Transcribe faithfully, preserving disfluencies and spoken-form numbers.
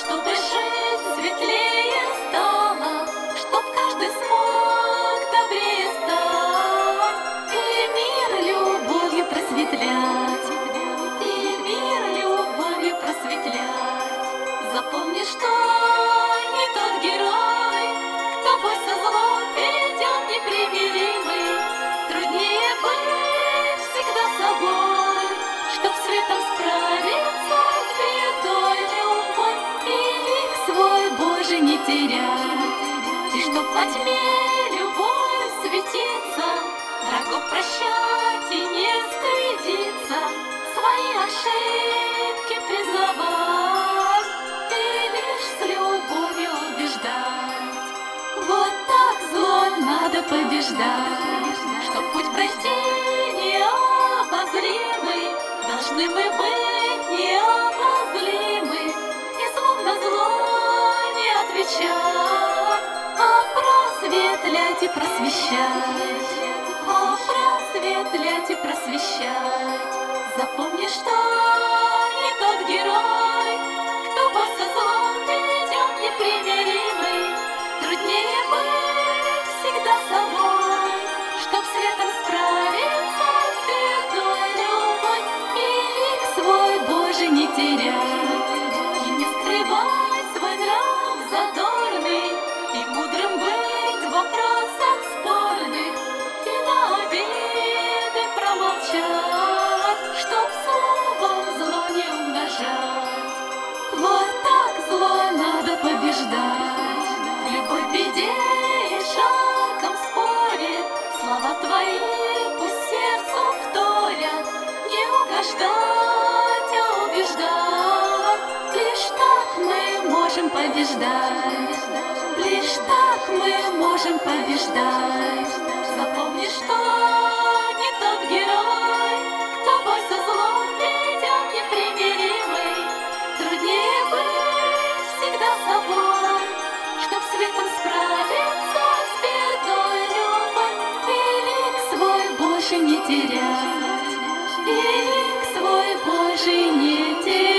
Чтобы жизнь светлее стала, чтоб каждый смог добрее стать, и мир любовью просветлять, и мир любовью просветлять. Запомни, что не тот герой, кто бой со злом ведет непримиримый. Труднее быть всегда собой, чтоб светом справиться с бедой любой, и лик свой Божий не терять, и чтоб во тьме любовь светиться, врагов прощать и не стыдиться, свои ошибки признавать и лишь с любовью убеждать. Вот так зло надо побеждать, чтоб путь прощения обозримый, должны мы быть необозримы, и злом на зло не отвечать, а просветлять и просвещать, а просветлять и просвещать. Запомни, что не тот герой, кто бой со злом ведет непримиримый. Труднее быть всегда собой, чтоб светом справиться с бедой любой, и лик свой Божий не терять, и не скрывать свой нрав задорный, и мудрым быть в вопросах спорных, и на обиды промолчать, чтоб словом зло не умножать. Вот так зло надо побеждать, в любой беде и жарком споре. Слова твои пусть сердцу вторят, не угождать, а убеждать. Лишь так мы можем побеждать, лишь так мы можем побеждать. Запомни, что не тот герой, кто бой со злом ведет непримиримый. Труднее быть всегда собой, чтоб светом справиться с бедой любой, и лик свой Божий не терять, и лик свой Божий не терять.